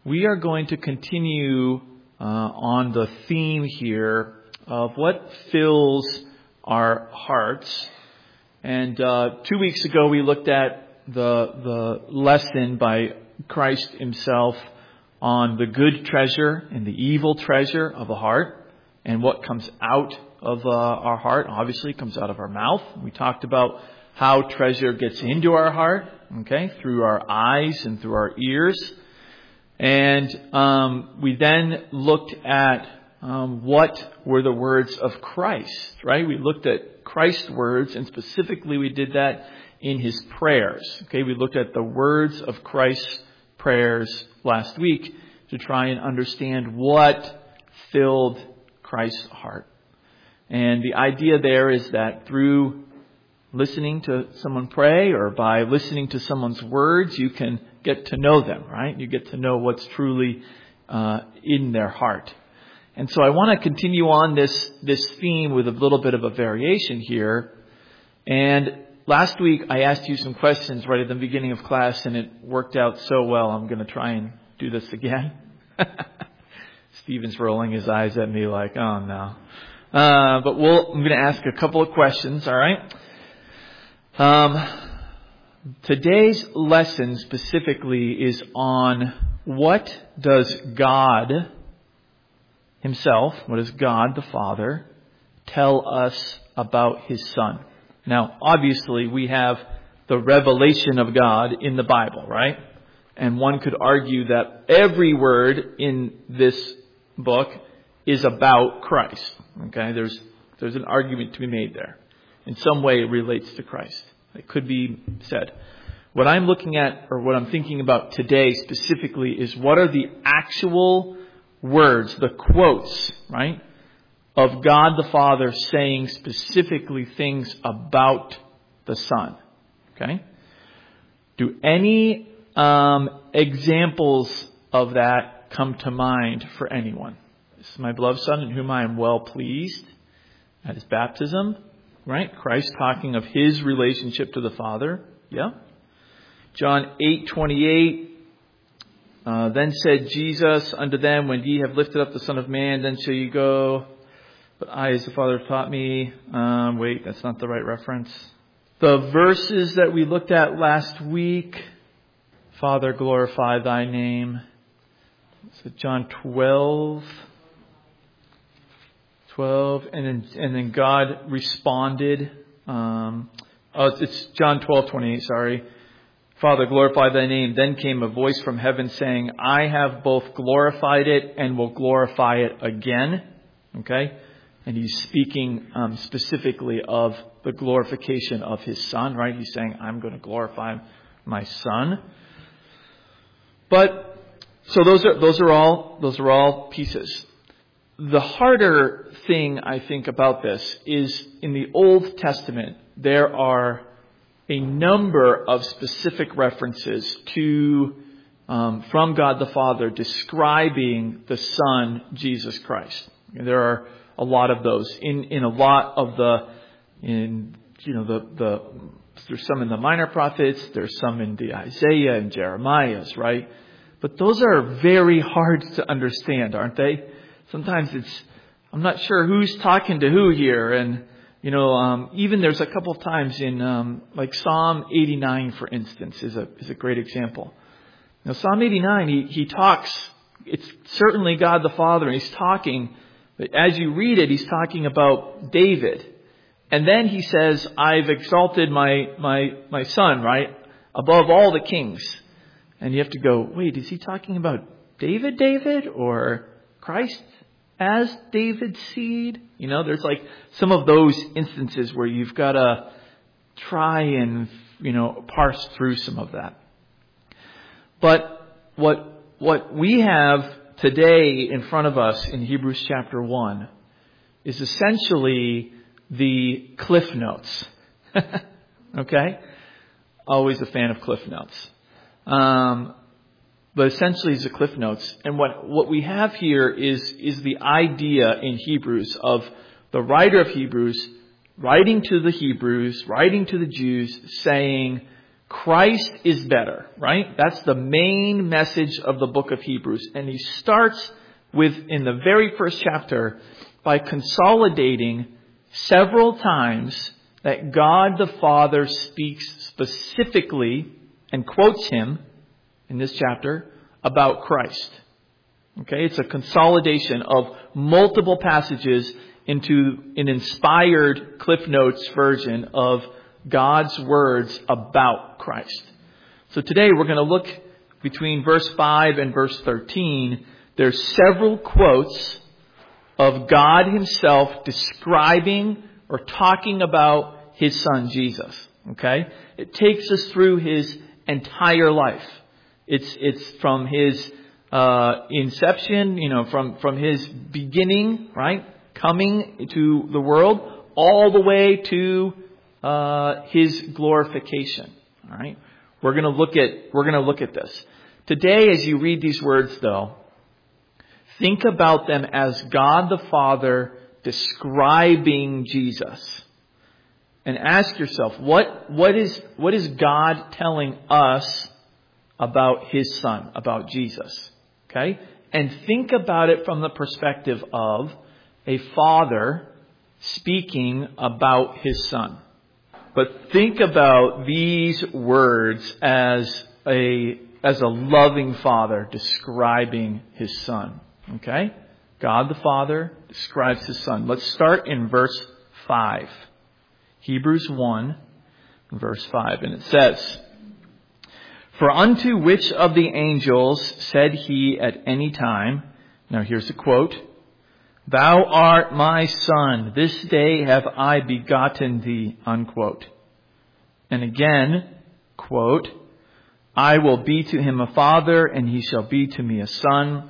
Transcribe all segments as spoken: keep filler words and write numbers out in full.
we are going to continue uh, on the theme here of what fills our hearts. And uh, two weeks ago we looked at the the lesson by Christ himself on the good treasure and the evil treasure of the heart, and what comes out of uh, our heart obviously comes out of our mouth. We talked about how treasure gets into our heart, okay, through our eyes and through our ears. And um, we then looked at um, what were the words of Christ, right? We looked at Christ's words, and specifically we did that in his prayers. Okay, we looked at the words of Christ's prayers last week to try and understand what filled Christ's heart. And the idea there is that through listening to someone pray, or by listening to someone's words, you can get to know them, right? You get to know what's truly uh, in their heart. And so I want to continue on this this theme with a little bit of a variation here. And last week I asked you some questions right at the beginning of class, and it worked out so well. I'm going to try and do this again. Stephen's rolling his eyes at me like, oh no. Uh, but we'll, I'm going to ask a couple of questions, all right? Um, today's lesson specifically is on what does God himself, what does God the Father tell us about his Son? Now, obviously, we have the revelation of God in the Bible, right? And one could argue that every word in this book is about Christ. Okay, there's there's an argument to be made there. In some way it relates to Christ. It could be said. What I'm looking at, or what I'm thinking about today specifically, is what are the actual words, the quotes, right, of God the Father saying specifically things about the Son. Okay? Do any um, examples of that come to mind for anyone? This is my beloved Son in whom I am well pleased. At his baptism, right? Christ talking of his relationship to the Father. Yeah. John eight twenty-eight. Uh, then said Jesus unto them, when ye have lifted up the Son of Man, then shall ye go. But I, as the Father, have taught me. Um, wait, that's not the right reference. The verses that we looked at last week. Father, glorify thy name. So John twelve. twelve, and then and then God responded. Um, oh, it's John twelve twenty-eight. Sorry, Father, glorify thy name. Then came a voice from heaven saying, I have both glorified it and will glorify it again. Okay, and he's speaking um, specifically of the glorification of his Son. Right? He's saying, I'm going to glorify my Son. But so those are those are all those are all pieces. The harder thing, I think, about this is in the Old Testament, there are a number of specific references to, um, from God the Father, describing the Son, Jesus Christ. And there are a lot of those in, in a lot of the, in, you know, the, the, there's some in the minor prophets, there's some in the Isaiah and Jeremiah's, right? But those are very hard to understand, aren't they? Sometimes it's, I'm not sure who's talking to who here. And, you know, um, even there's a couple of times in, um, like Psalm eighty-nine, for instance, is a, is a great example. Now, Psalm eighty-nine, he, he talks, it's certainly God the Father, and he's talking, but as you read it, he's talking about David. And then he says, I've exalted my, my, my Son, right, above all the kings. And you have to go, wait, is he talking about David, David, or Christ as David's seed? You know, there's like some of those instances where you've got to try and, you know, parse through some of that. But what what we have today in front of us in Hebrews chapter one is essentially the Cliff Notes. Okay? Always a fan of Cliff Notes. Um, but essentially it's the Cliff Notes. And what, what we have here is, is the idea in Hebrews of the writer of Hebrews writing to the Hebrews, writing to the Jews, saying, Christ is better, right? That's the main message of the book of Hebrews. And he starts with, in the very first chapter, by consolidating several times that God the Father speaks specifically and quotes him in this chapter about Christ. Okay, it's a consolidation of multiple passages into an inspired Cliff Notes version of God's words about Christ. So today we're going to look between verse five and verse thirteen. There's several quotes of God himself describing or talking about his son Jesus. Okay? It takes us through his entire life. It's it's from his uh inception, you know, from from his beginning, right? Coming to the world all the way to uh his glorification. All right? We're going to look at we're going to look at this. Today as you read these words though, think about them as God the Father describing Jesus. And ask yourself, what, what is, what is God telling us about his son, about Jesus? Okay? And think about it from the perspective of a father speaking about his son. But think about these words as a, as a loving father describing his son. Okay? God the Father describes his son. Let's start in verse five. Hebrews one, verse five. And it says, "For unto which of the angels said he at any time," now here's a quote, "Thou art my son, this day have I begotten thee," unquote. And again, quote, "I will be to him a father, and he shall be to me a son,"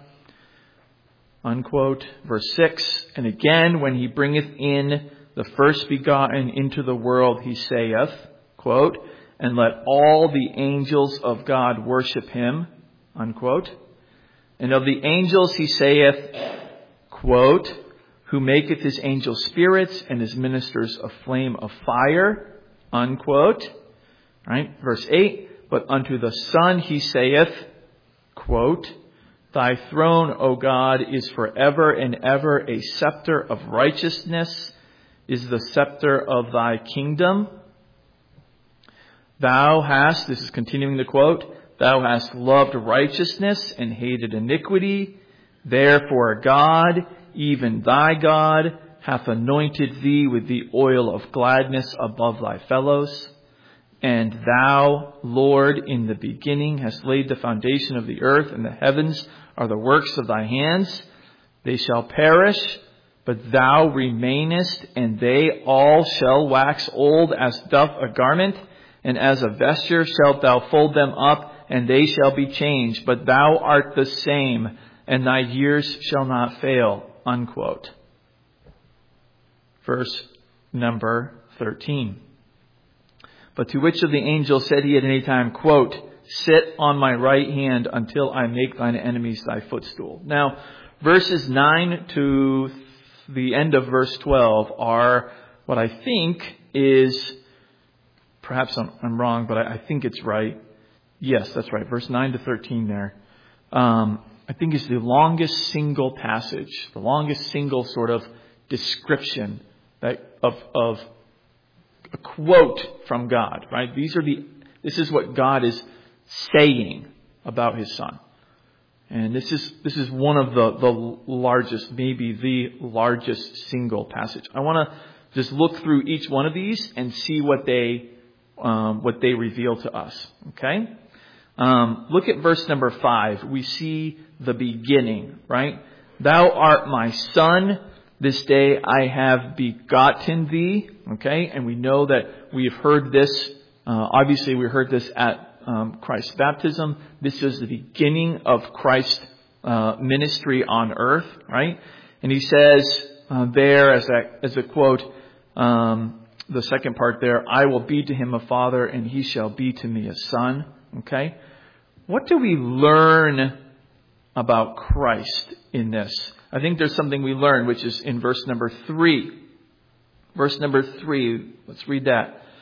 unquote. Verse six, "And again, when he bringeth in the first begotten into the world, he saith," quote, "and let all the angels of God worship him," unquote. "And of the angels he saith," quote, "who maketh his angels spirits and his ministers a flame of fire," unquote. Right? Verse eight, "But unto the Son he saith," quote, "Thy throne, O God, is forever and ever. A scepter of righteousness is the scepter of thy kingdom. Thou hast," this is continuing the quote, "thou hast loved righteousness and hated iniquity. Therefore God, even thy God, hath anointed thee with the oil of gladness above thy fellows. And thou, Lord, in the beginning hast laid the foundation of the earth, and the heavens are the works of thy hands. They shall perish, but thou remainest, and they all shall wax old as doth a garment, and as a vesture shalt thou fold them up, and they shall be changed. But thou art the same, and thy years shall not fail," unquote. Verse number thirteen. "But to which of the angels said he at any time, quote, sit on my right hand until I make thine enemies thy footstool?" Now, verses nine to the end of verse twelve are what I think is, perhaps I'm, I'm wrong, but I, I think it's right. Yes, that's right. Verse nine to thirteen there. Um, I think is the longest single passage, the longest single sort of description that of, of a quote from God, right? These are the, this is what God is saying about his son. And this is, this is one of the, the largest, maybe the largest single passage. I want to just look through each one of these and see what they, um, what they reveal to us. Okay? Um, look at verse number five. We see the beginning, right? "Thou art my son. This day I have begotten thee." Okay? And we know that we've heard this, uh, obviously we heard this at um, Christ's baptism. This is the beginning of Christ's uh, ministry on earth, right? And he says uh, there as a, as a quote, um, the second part there, "I will be to him a father, and he shall be to me a son." Okay? What do we learn about Christ in this? I think there's something we learn, which is in verse number three. Verse number three, let's read that.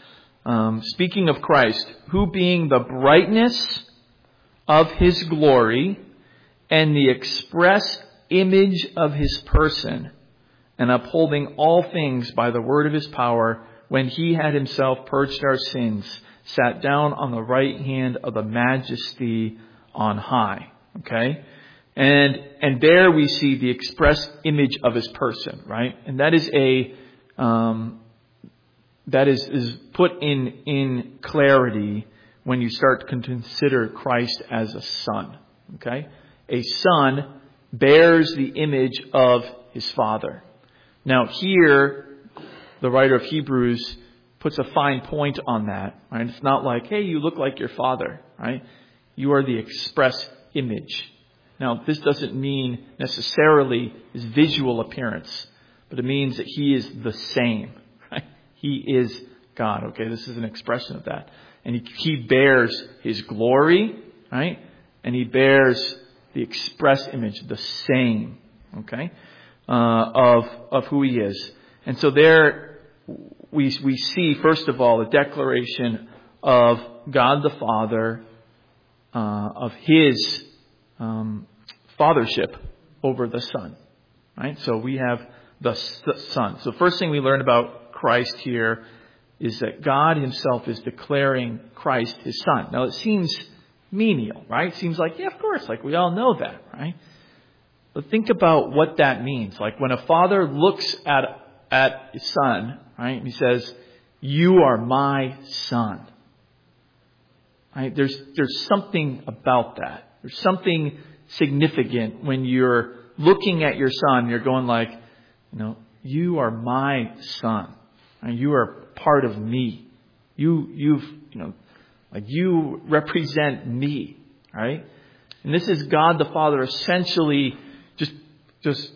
Um, speaking of Christ, who being the brightness of his glory and the express image of his person, and upholding all things by the word of his power, when he had himself purged our sins, sat down on the right hand of the majesty on high. Okay? And, and there we see the express image of his person, right? And that is a, um, that is, is put in, in clarity when you start to consider Christ as a son. Okay? A son bears the image of his father. Now here, the writer of Hebrews puts a fine point on that. Right? It's not like, hey, you look like your father. Right? You are the express image. Now, this doesn't mean necessarily his visual appearance, but it means that he is the same. Right? He is God. Okay, this is an expression of that. And he, he bears his glory, right? And he bears the express image, the same, okay, uh, of of who he is. And so there we we see, first of all, a declaration of God the Father, uh, of his um, fathership over the Son, right? So we have the Son. So first thing we learn about Christ here is that God himself is declaring Christ his Son. Now it seems menial, right? It seems like, yeah, of course, like we all know that, right? But think about what that means. Like when a father looks at at his son, right, and he says, "You are my son." Right? There's there's something about that. There's something significant when you're looking at your son. You're going like, you know, you are my son. Right? You are part of me. You you've you know. Like you represent me, right? And this is God the Father essentially just, just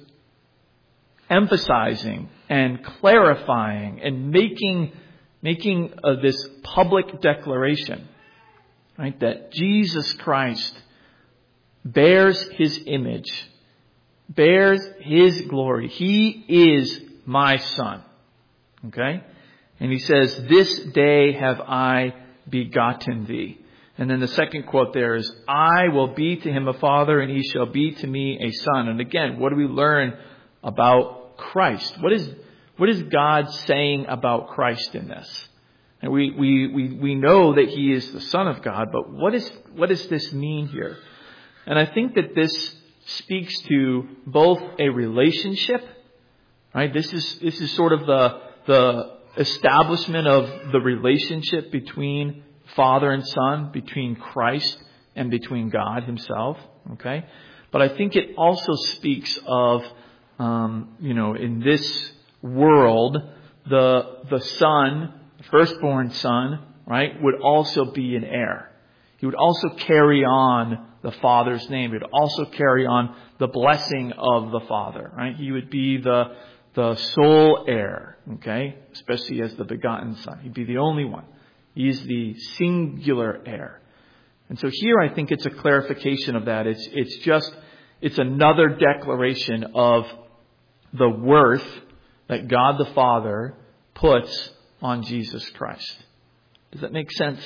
emphasizing and clarifying and making, making uh, this public declaration, right? That Jesus Christ bears his image, bears his glory. He is my son, okay? And he says, "This day have I begotten thee." And then the second quote there is, "I will be to him a father, and he shall be to me a son." And again, what do we learn about Christ? What is what is God saying about Christ in this? And we we we, we know that he is the Son of God, but what is what does this mean here? And I think that this speaks to both a relationship, right? This is this is sort of the the establishment of the relationship between Father and Son, between Christ and between God himself. Okay. But I think it also speaks of, um, you know, in this world, the, the son, the firstborn son, right, would also be an heir. He would also carry on the Father's name. He would also carry on the blessing of the Father, right? He would be the, the sole heir, okay, especially as the begotten Son. He'd be the only one. He's the singular heir. And so here I think it's a clarification of that. It's it's just, it's another declaration of the worth that God the Father puts on Jesus Christ. Does that make sense?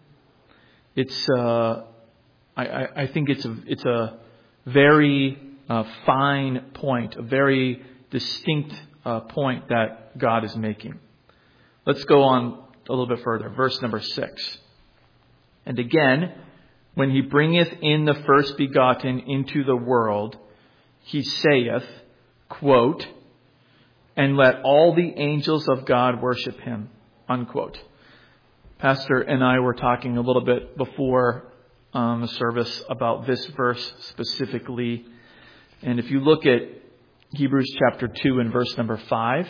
It's, uh, I, I, I think it's a, it's a very uh, fine point, a very distinct uh, point that God is making. Let's go on a little bit further. Verse number six. "And again, when he bringeth in the first begotten into the world, he saith," quote, "and let all the angels of God worship him," unquote. Pastor and I were talking a little bit before um, the service about this verse specifically. And if you look at Hebrews chapter two and verse number five,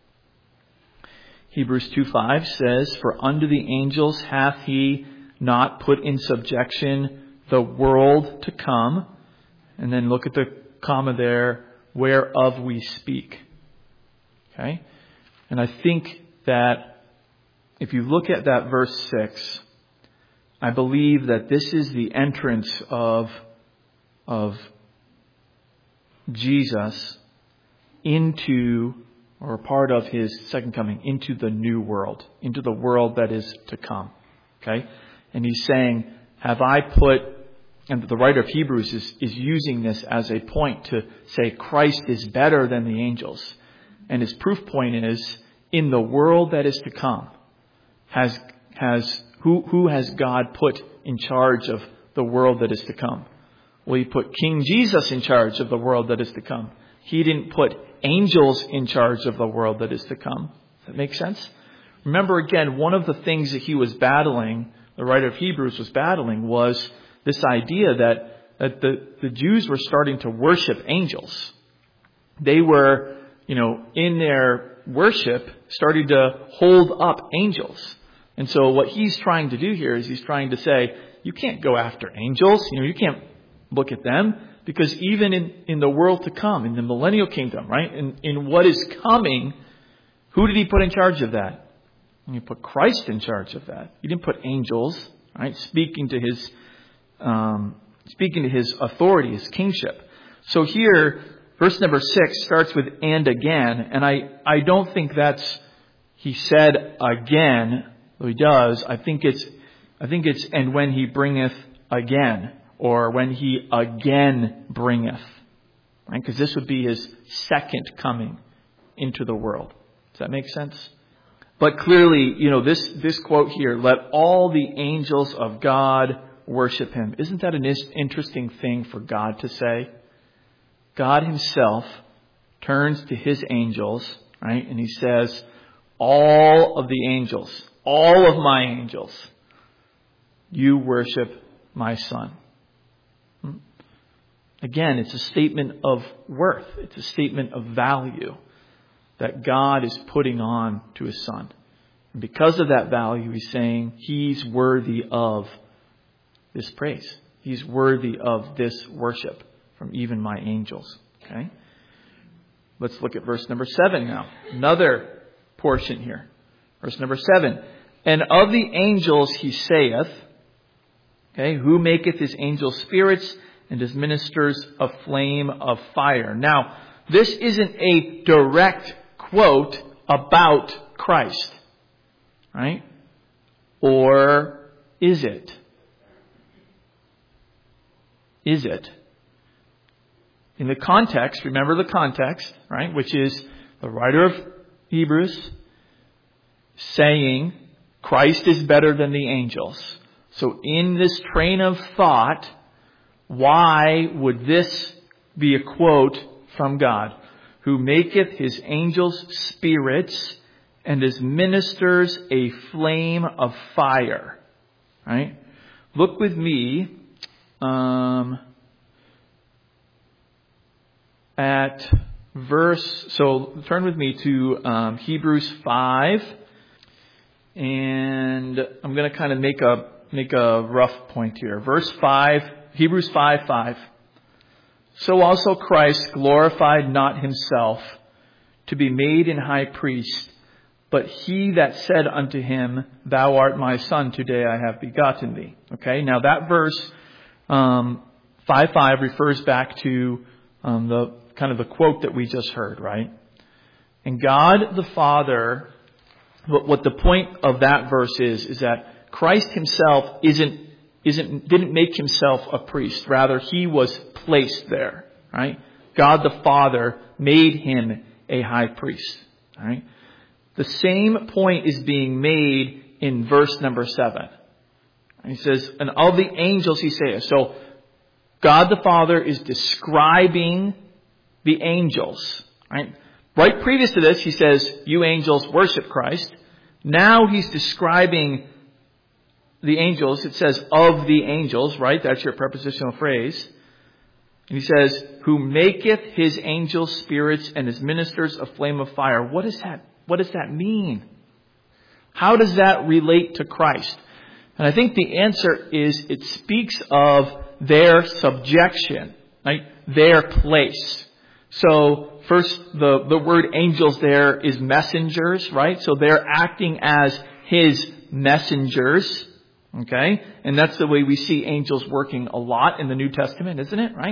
Hebrews two five says, "For unto the angels hath he not put in subjection the world to come." And then look at the comma there, "whereof we speak." Okay? And I think that if you look at that verse six, I believe that this is the entrance of, of Jesus into, or a part of his second coming into the new world, into the world that is to come. Okay? And he's saying, have I put, and the writer of Hebrews is, is using this as a point to say Christ is better than the angels. And his proof point is, in the world that is to come, has, has, who, who has God put in charge of the world that is to come? Well, he put King Jesus in charge of the world that is to come. He didn't put angels in charge of the world that is to come. Does that make sense? Remember again, one of the things that he was battling, the writer of Hebrews was battling, was this idea that, that the, the Jews were starting to worship angels. They were, you know, in their worship, starting to hold up angels. And so what he's trying to do here is he's trying to say, you can't go after angels. You know, you can't look at them, because even in, in the world to come, in the millennial kingdom, right? In, in what is coming, who did he put in charge of that? He put Christ in charge of that. He didn't put angels, right? Speaking to his, um, speaking to his authority, his kingship. So here, verse number six starts with "and again," and I, I don't think that's he said again, though he does. I think it's, I think it's "and when he bringeth again," or "when he again bringeth," right? Because this would be his second coming into the world. Does that make sense? But clearly, you know, this, this quote here, "let all the angels of God worship him." Isn't that an interesting thing for God to say? God himself turns to his angels, right? And he says, all of the angels, all of my angels, you worship my son. Again, it's a statement of worth. It's a statement of value that God is putting on to his son. And because of that value, he's saying he's worthy of this praise. He's worthy of this worship from even my angels. Okay? Let's look at verse number seven now. Another portion here. Verse number seven. "And of the angels he saith," okay, "who maketh his angels spirits and his ministers a flame of fire." Now, this isn't a direct quote about Christ, right? Or is it? Is it? In the context, remember the context, right? Which is the writer of Hebrews saying Christ is better than the angels. So in this train of thought, why would this be a quote from God? "Who maketh his angels spirits and his ministers a flame of fire." Right? Look with me um, at verse, so turn with me to um, Hebrews five. And I'm going to kind of make a, make a rough point here. Verse five, Hebrews five five. "So also Christ glorified not himself to be made an high priest, but he that said unto him, Thou art my son, today I have begotten thee." Okay, now that verse um, five five refers back to um, the kind of the quote that we just heard, right? And God the Father, what, what the point of that verse is, is that Christ himself isn't Isn't, didn't make himself a priest. Rather, he was placed there, right? God the Father made him a high priest, right? The same point is being made in verse number seven. He says, "and of the angels he saith." So, God the Father is describing the angels, right? Right previous to this, he says, "You angels worship Christ." Now he's describing the angels. It says "of the angels," right? That's your prepositional phrase. And he says, "who maketh his angels spirits and his ministers a flame of fire." What is that? What does that mean? How does that relate to Christ? And I think the answer is it speaks of their subjection, right? Their place. So first, the, the word angels there is messengers, right? So they're acting as his messengers. Okay? And that's the way we see angels working a lot in the New Testament, isn't it? Right?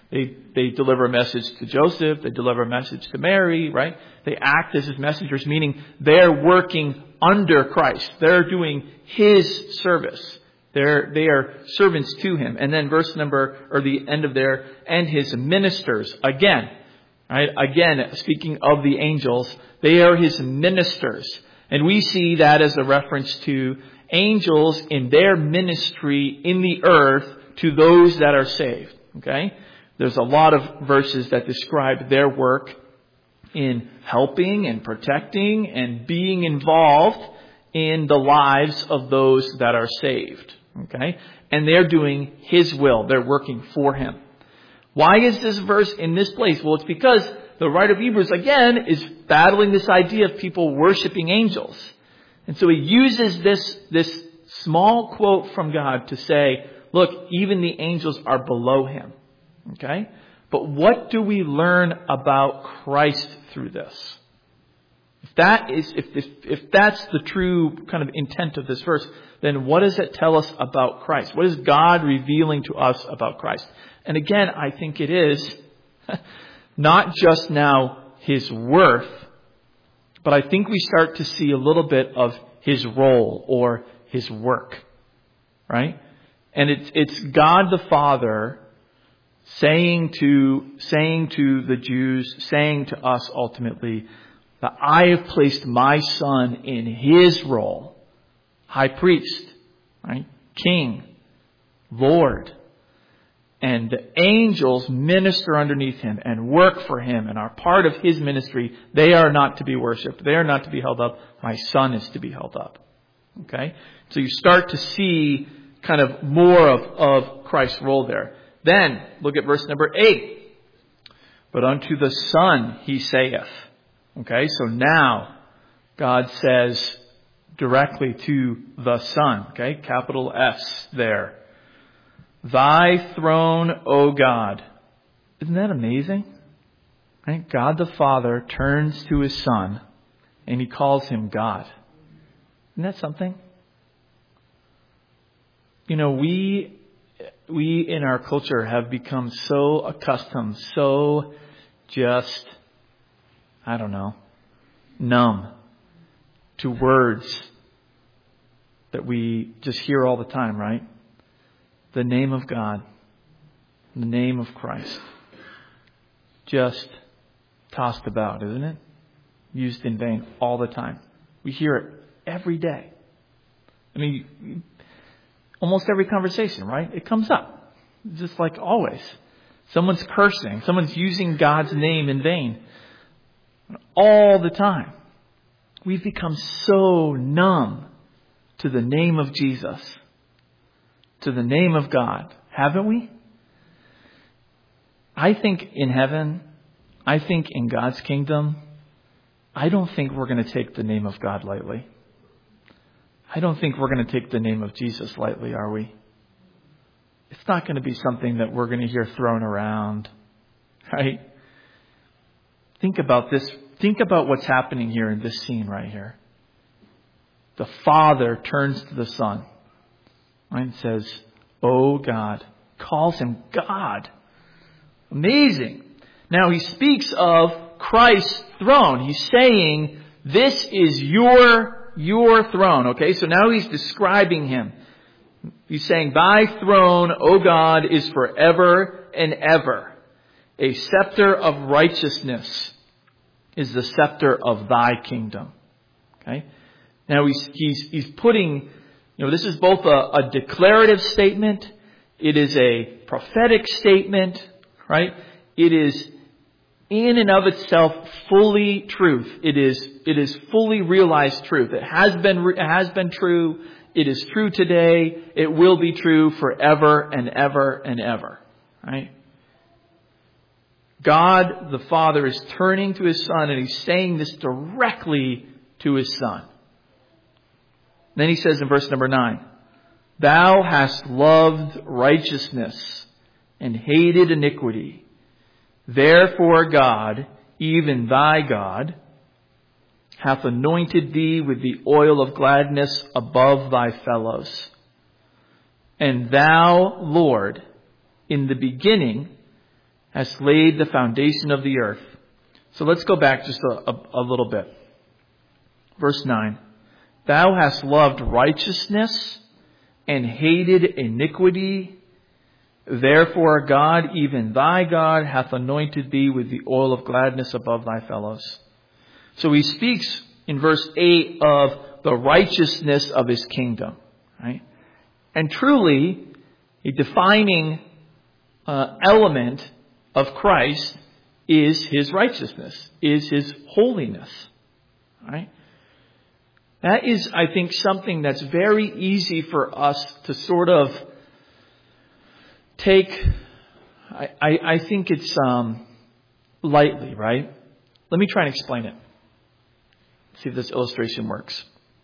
They, they deliver a message to Joseph. They deliver a message to Mary, right? They act as his messengers, meaning they're working under Christ. They're doing his service. They're, they are servants to him. And then verse number, or the end of there, and his ministers. Again, right? Again, speaking of the angels, they are his ministers. And we see that as a reference to angels in their ministry in the earth to those that are saved. Okay? There's a lot of verses that describe their work in helping and protecting and being involved in the lives of those that are saved. Okay? And they're doing his will. They're working for him. Why is this verse in this place? Well, it's because the writer of Hebrews, again, is battling this idea of people worshiping angels. And so he uses this, this small quote from God to say, look, even the angels are below him. Okay? But what do we learn about Christ through this? If that is, if, if, if that's the true kind of intent of this verse, then what does it tell us about Christ? What is God revealing to us about Christ? And again, I think it is not just now his worth, but I think we start to see a little bit of his role or his work, right? And it's, it's God the Father saying to, saying to the Jews, saying to us ultimately, that I have placed my Son in his role, high priest, right? King, Lord. And the angels minister underneath him and work for him and are part of his ministry. They are not to be worshipped. They are not to be held up. My Son is to be held up. Okay? So you start to see kind of more of, of Christ's role there. Then, look at verse number eight. But unto the Son he saith. Okay, so now God says directly to the Son. Okay, capital S there. Thy throne, O God. Isn't that amazing? Right? God the Father turns to his Son and he calls him God. Isn't that something? You know, we we in our culture have become so accustomed, so just, I don't know, numb to words that we just hear all the time, right? The name of God, the name of Christ, just tossed about, isn't it? Used in vain all the time. We hear it every day. I mean, almost every conversation, right? It comes up, just like always. Someone's cursing. Someone's using God's name in vain all the time. We've become so numb to the name of Jesus, to the name of God, haven't we? I think in heaven, I think in God's kingdom, I don't think we're going to take the name of God lightly. I don't think we're going to take the name of Jesus lightly, are we? It's not going to be something that we're going to hear thrown around, right? Think about this. Think about what's happening here in this scene right here. The Father turns to the Son, right, and says, "Oh God," calls him God. Amazing. Now he speaks of Christ's throne. He's saying, this is your, your throne. Okay, so now he's describing him. He's saying, thy throne, O God, is forever and ever. A scepter of righteousness is the scepter of thy kingdom. Okay. Now he's, he's, he's putting, you know, this is both a, a declarative statement. It is a prophetic statement, right? It is in and of itself fully truth. It is, it is fully realized truth. It has been, it has been true. It is true today. It will be true forever and ever and ever, right? God the Father is turning to his Son and he's saying this directly to his Son. Then he says in verse number nine, thou hast loved righteousness and hated iniquity. Therefore God, even thy God, hath anointed thee with the oil of gladness above thy fellows. And thou, Lord, in the beginning hast laid the foundation of the earth. So let's go back just a, a, a little bit. Verse nine. Thou hast loved righteousness and hated iniquity. Therefore God, even thy God, hath anointed thee with the oil of gladness above thy fellows. So he speaks in verse eight of the righteousness of his kingdom. Right? And truly, a defining uh, element of Christ is his righteousness, is his holiness. Right? That is, I think, something that's very easy for us to sort of take, I, I, I think it's um, lightly, right? Let me try and explain it. See if this illustration works.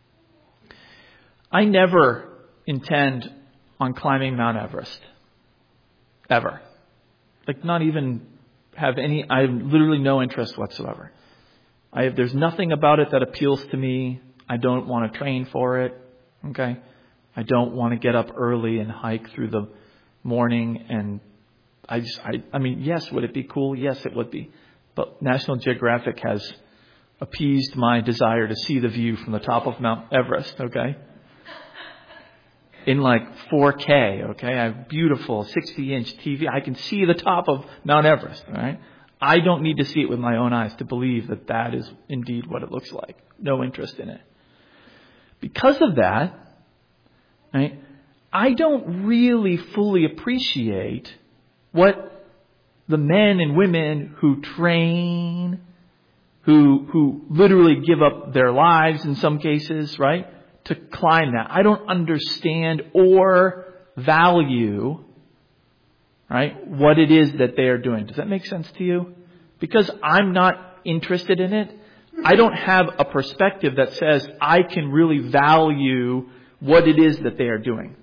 I never intend on climbing Mount Everest. Ever. Like not even have any, I have literally no interest whatsoever. I have, there's nothing about it that appeals to me. I don't want to train for it. Okay. I don't want to get up early and hike through the morning. And I just, I, I mean, yes, would it be cool? Yes, it would be. But National Geographic has appeased my desire to see the view from the top of Mount Everest. Okay. In like four K. Okay. I have beautiful sixty inch T V. I can see the top of Mount Everest. All right. I don't need to see it with my own eyes to believe that that is indeed what it looks like. No interest in it. Because of that, right, I don't really fully appreciate what the men and women who train, who who literally give up their lives in some cases, right, to climb that. I don't understand or value, right, what it is that they are doing. Does that make sense to you? Because I'm not interested in it, I don't have a perspective that says I can really value what it is that they are doing.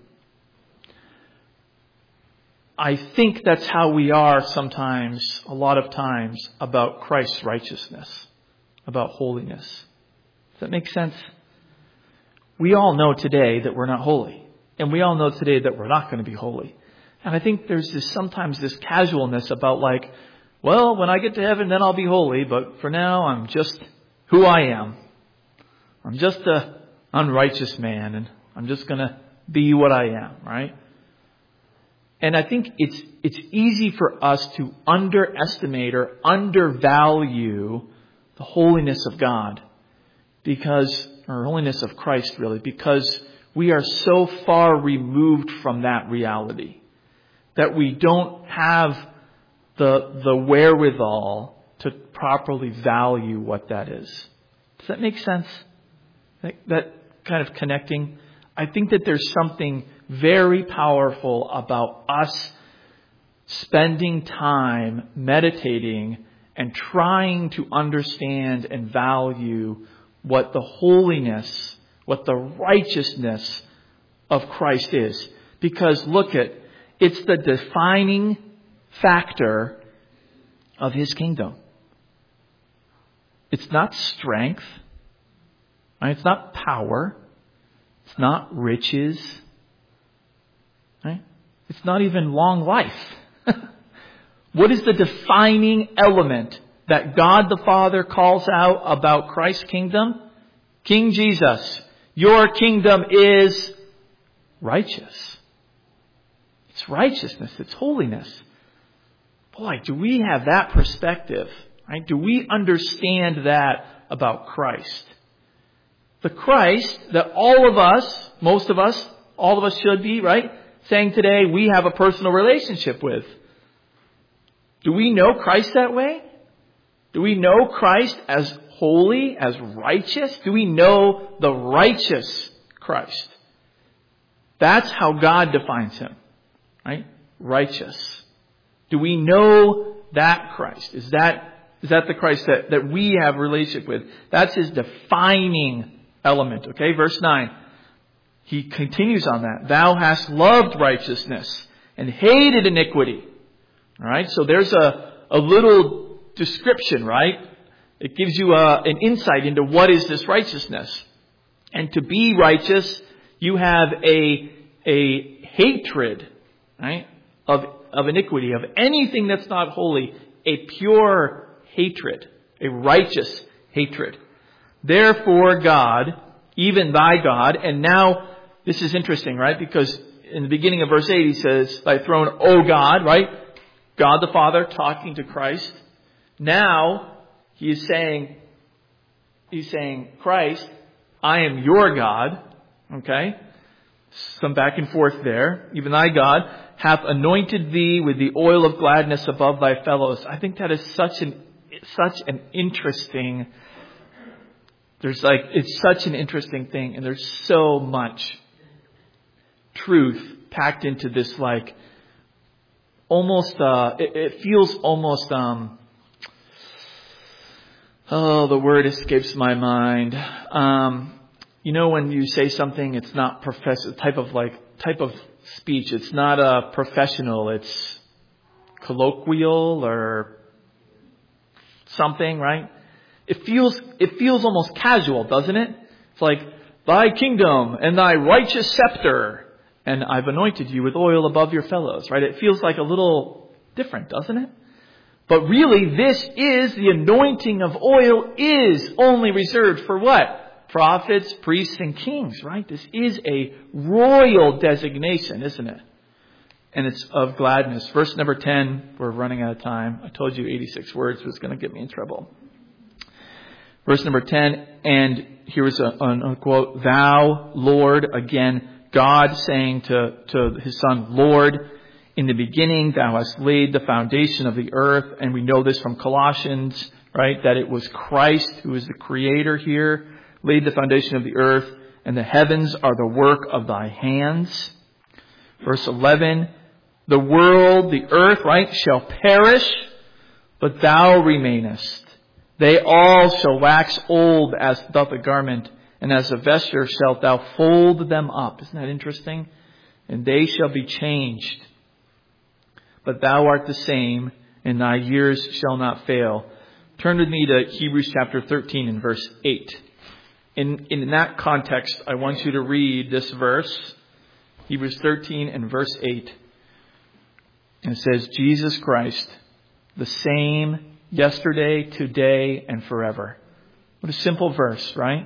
I think that's how we are sometimes, a lot of times, about Christ's righteousness, about holiness. Does that make sense? We all know today that we're not holy. And we all know today that we're not going to be holy. And I think there's this sometimes this casualness about like, well, when I get to heaven, then I'll be holy. But for now, I'm just who I am. I'm just a unrighteous man, and I'm just going to be what I am, right? And I think it's it's easy for us to underestimate or undervalue the holiness of God, because, or holiness of Christ really, because we are so far removed from that reality that we don't have the the wherewithal to properly value what that is. Does that make sense? That, that kind of connecting? I think that there's something very powerful about us spending time meditating and trying to understand and value what the holiness, what the righteousness of Christ is. Because look at, it's the defining factor of his kingdom. It's not strength. Right? It's not power. It's not riches. Right? It's not even long life. What is the defining element that God the Father calls out about Christ's kingdom? King Jesus, your kingdom is righteous. It's righteousness. It's holiness. Boy, do we have that perspective, right? Do we understand that about Christ? The Christ that all of us, most of us, all of us should be, right? Saying today we have a personal relationship with. Do we know Christ that way? Do we know Christ as holy, as righteous? Do we know the righteous Christ? That's how God defines him, right? Righteous. Do we know that Christ? Is that, is that the Christ that, that we have a relationship with? That's his defining element, okay? Verse nine. He continues on that. Thou hast loved righteousness and hated iniquity. All right, so there's a, a little description, right? It gives you a, an insight into what is this righteousness. And to be righteous, you have a, a hatred, right, of, of iniquity, of anything that's not holy, a pure hatred, a righteous hatred. Therefore God, even thy God, and now this is interesting, right? Because in the beginning of verse eight he says, thy throne, O God, right? God the Father talking to Christ. Now he is saying, he's saying, Christ, I am your God. Okay? Some back and forth there. Even thy God hath anointed thee with the oil of gladness above thy fellows. I think that is such an such an interesting. There's like it's such an interesting thing, and there's so much truth packed into this. Like almost, uh, it, it feels almost. Um, oh, the word escapes my mind. Um, You know, when you say something, it's not profess- type of like type of speech. It's not a professional. It's colloquial or something, right? It feels it feels almost casual, doesn't it? It's like thy kingdom and thy righteous scepter, and I've anointed you with oil above your fellows, right? It feels like a little different, doesn't it? But really, this is the anointing of oil is only reserved for what? Prophets, priests, and kings, right? This is a royal designation, isn't it? And it's of gladness. Verse number ten, we're running out of time. I told you eighty-six words was going to get me in trouble. Verse number ten, and here's a, a quote, thou, Lord, again, God saying to, to his son, Lord, in the beginning thou hast laid the foundation of the earth. And we know this from Colossians, right? That it was Christ who is the creator here. Laid the foundation of the earth, and the heavens are the work of thy hands. Verse eleven, the world, the earth, right, shall perish, but thou remainest. They all shall wax old as doth a garment, and as a vesture shalt thou fold them up. Isn't that interesting? And they shall be changed. But thou art the same, and thy years shall not fail. Turn with me to Hebrews chapter thirteen and verse eight. In, in that context, I want you to read this verse, Hebrews thirteen and verse eight. And it says, Jesus Christ, the same yesterday, today, and forever. What a simple verse, right?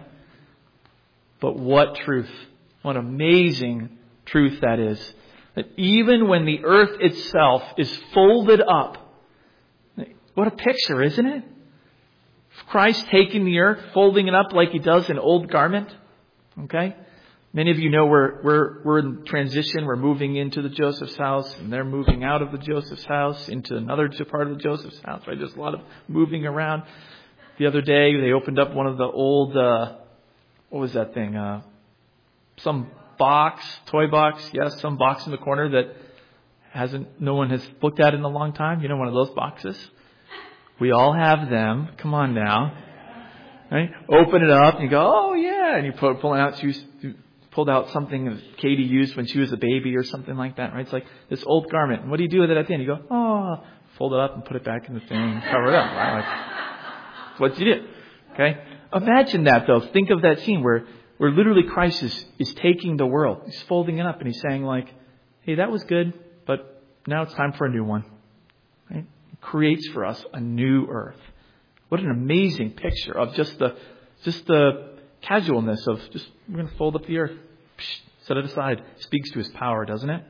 But what truth. What amazing truth that is. That even when the earth itself is folded up, what a picture, isn't it? Christ taking the earth, folding it up like he does an old garment. Okay? Many of you know we're, we're, we're in transition. We're moving into the Joseph's house, and they're moving out of the Joseph's house into another part of the Joseph's house, right? There's a lot of moving around. The other day, they opened up one of the old, uh, what was that thing? Uh, some box, toy box. Yes, some box in the corner that hasn't, no one has looked at in a long time. You know, one of those boxes. We all have them. Come on now. Right? Open it up and you go, oh yeah. And you pull, pull it out. She pulled out something that Katie used when she was a baby or something like that. Right? It's like this old garment. And what do you do with it at the end? You go, oh, fold it up and put it back in the thing and cover it up. Right? Like, what do you do? Okay? Imagine that though. Think of that scene where, where literally Christ is, is taking the world. He's folding it up and he's saying like, hey, that was good, but now it's time for a new one. Right? Creates for us a new earth. What an amazing picture of just the just the casualness of just we're going to fold up the earth, set it aside. Speaks to his power, doesn't it?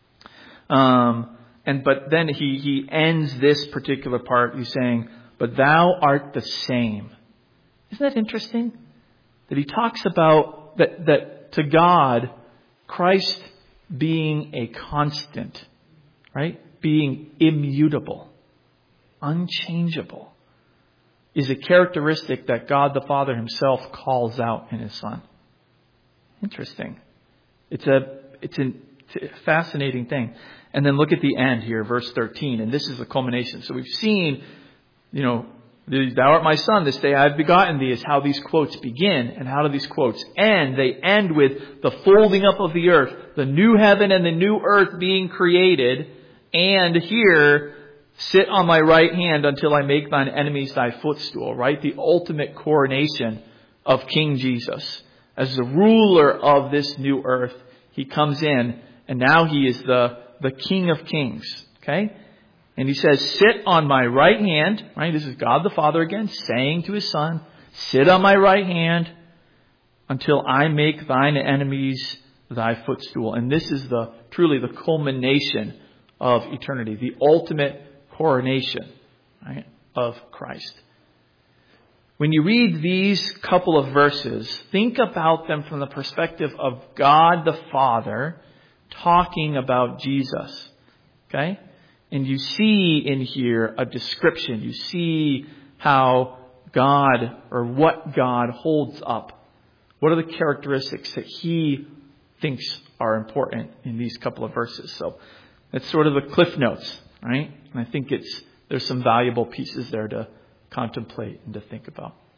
Um, and but then he he ends this particular part. He's saying, "But thou art the same." Isn't that interesting? That he talks about that that to God, Christ being a constant, right? Being immutable. Unchangeable is a characteristic that God the Father himself calls out in his Son. Interesting. It's a it's a fascinating thing. And then look at the end here, verse thirteen, and this is the culmination. So we've seen, you know, thou art my Son, this day I have begotten thee, is how these quotes begin. And how do these quotes end? They end with the folding up of the earth, the new heaven and the new earth being created, and here, sit on my right hand until I make thine enemies thy footstool, right? The ultimate coronation of King Jesus. As the ruler of this new earth, he comes in and now he is the, the King of Kings. Okay? And he says, sit on my right hand, right? This is God the Father again saying to his Son, sit on my right hand until I make thine enemies thy footstool. And this is the truly the culmination of eternity, the ultimate coronation, right, of Christ. When you read these couple of verses, think about them from the perspective of God the Father talking about Jesus. Okay? And you see in here a description. You see how God, or what God holds up. What are the characteristics that he thinks are important in these couple of verses? So that's sort of the cliff notes, right? And I think it's there's some valuable pieces there to contemplate and to think about.